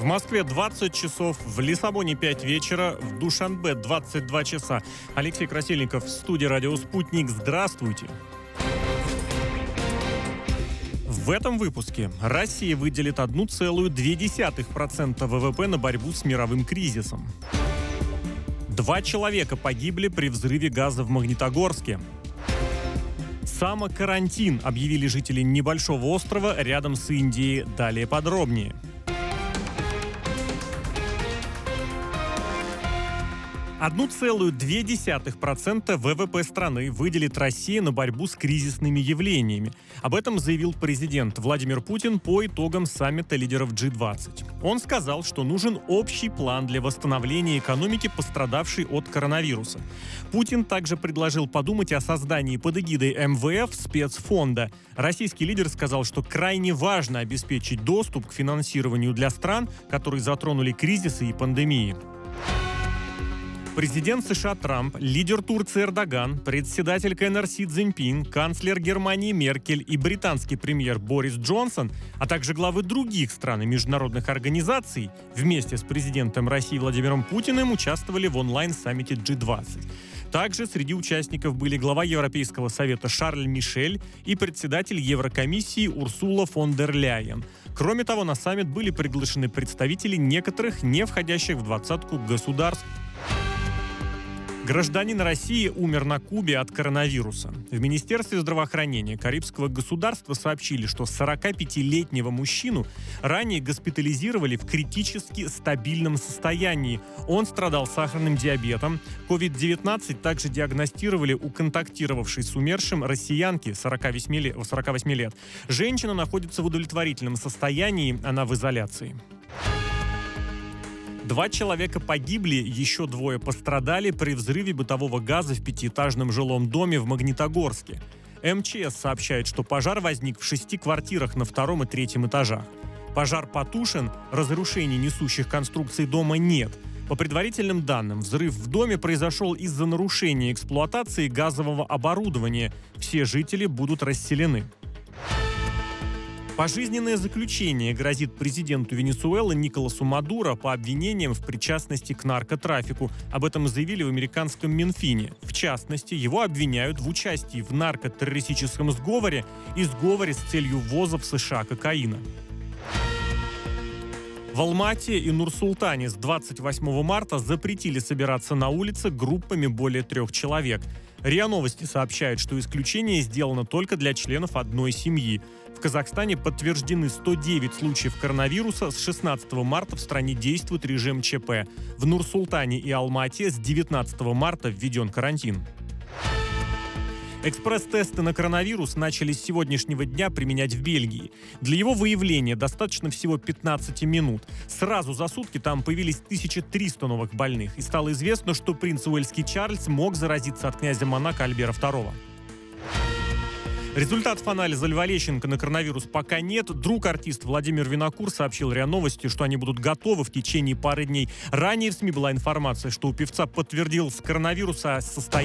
В Москве 20 часов, в Лиссабоне 5 вечера, в Душанбе 22 часа. Алексей Красильников в студии «Радио Спутник». Здравствуйте! В этом выпуске Россия выделит 1,2% ВВП на борьбу с мировым кризисом. 2 человека погибли при взрыве газа в Магнитогорске. Самокарантин объявили жители небольшого острова рядом с Индией. Далее подробнее. 1,2% ВВП страны выделит Россия на борьбу с кризисными явлениями. Об этом заявил президент Владимир Путин по итогам саммита лидеров G20. Он сказал, что нужен общий план для восстановления экономики, пострадавшей от коронавируса. Путин также предложил подумать о создании под эгидой МВФ спецфонда. Российский лидер сказал, что крайне важно обеспечить доступ к финансированию для стран, которые затронули кризисы и пандемии. Президент США Трамп, лидер Турции Эрдоган, председатель КНР Си Цзиньпин, канцлер Германии Меркель и британский премьер Борис Джонсон, а также главы других стран и международных организаций вместе с президентом России Владимиром Путиным участвовали в онлайн-саммите G20. Также среди участников были глава Европейского совета Шарль Мишель и председатель Еврокомиссии Урсула фон дер Ляйен. Кроме того, на саммит были приглашены представители некоторых не входящих в двадцатку государств. Гражданин России умер на Кубе от коронавируса. В Министерстве здравоохранения Карибского государства сообщили, что 45-летнего мужчину ранее госпитализировали в критически стабильном состоянии. Он страдал сахарным диабетом. COVID-19 также диагностировали у контактировавшей с умершим россиянки 48 лет. Женщина находится в удовлетворительном состоянии, она в изоляции. 2 человека погибли, еще 2 пострадали при взрыве бытового газа в 5-этажном жилом доме в Магнитогорске. МЧС сообщает, что пожар возник в 6 квартирах на 2 и 3 этажах. Пожар потушен, разрушений несущих конструкций дома нет. По предварительным данным, взрыв в доме произошел из-за нарушения эксплуатации газового оборудования. Все жители будут расселены. Пожизненное заключение грозит президенту Венесуэлы Николасу Мадуро по обвинениям в причастности к наркотрафику. Об этом заявили в американском Минфине. В частности, его обвиняют в участии в наркотеррористическом сговоре и сговоре с целью ввоза в США кокаина. В Алмате и Нур-Султане с 28 марта запретили собираться на улице группами более 3 человек. РИА Новости сообщает, что исключение сделано только для членов одной семьи. В Казахстане подтверждены 109 случаев коронавируса. С 16 марта в стране действует режим ЧП. В Нур-Султане и Алмате с 19 марта введен карантин. Экспресс-тесты на коронавирус начали с сегодняшнего дня применять в Бельгии. Для его выявления достаточно всего 15 минут. Сразу за сутки там появились 1300 новых больных. И стало известно, что принц Уэльский Чарльз мог заразиться от князя Монако Альбера II. Результатов анализа Льва Лещенко на коронавирус пока нет. Друг артиста Владимир Винокур сообщил РИА Новости, что они будут готовы в течение пары дней. Ранее в СМИ была информация, что у певца подтвердился коронавирус, а состояние